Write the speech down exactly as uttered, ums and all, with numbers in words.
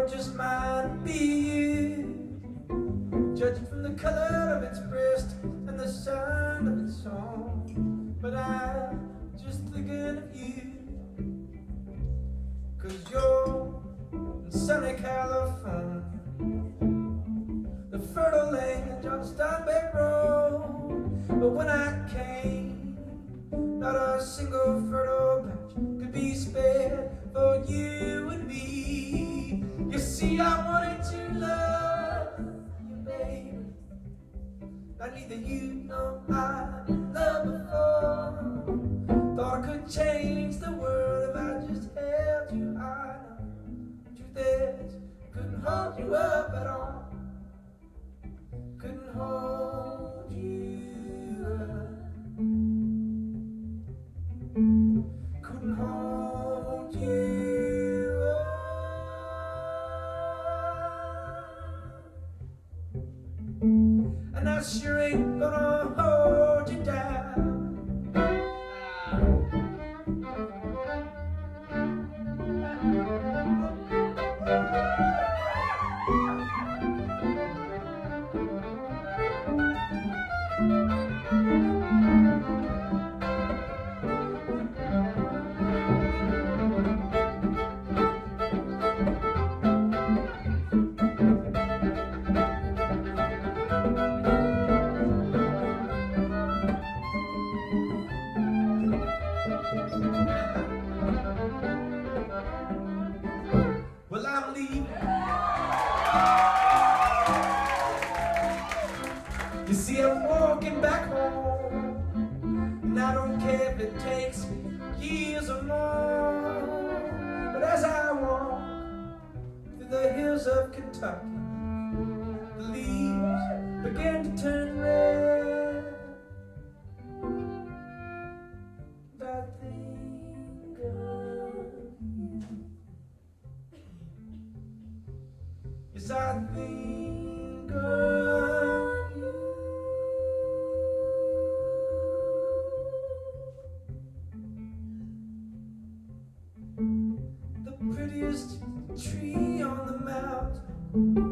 or just might be you, judging from the color of its breast and the sound of its song. But I'm just thinking of you, 'cause you're in sunny California, the fertile land on Steinbeck Road. But when I came, not a single fertile patch could be spared for you and me. You see, I wanted to love you, baby, but neither you nor I loved before. Thought I could change the world if I just held you high. Truth is, couldn't hold you up at all. Couldn't hold you up. Couldn't hold you up. And I sure ain't gonna hold you down. Well, I'm leaving. You see, I'm walking back home, and I don't care if it takes years or more. But as I walk through the hills of Kentucky, the leaves begin to turn red. And I think of you. Yes, I think of you. The prettiest tree on the mountain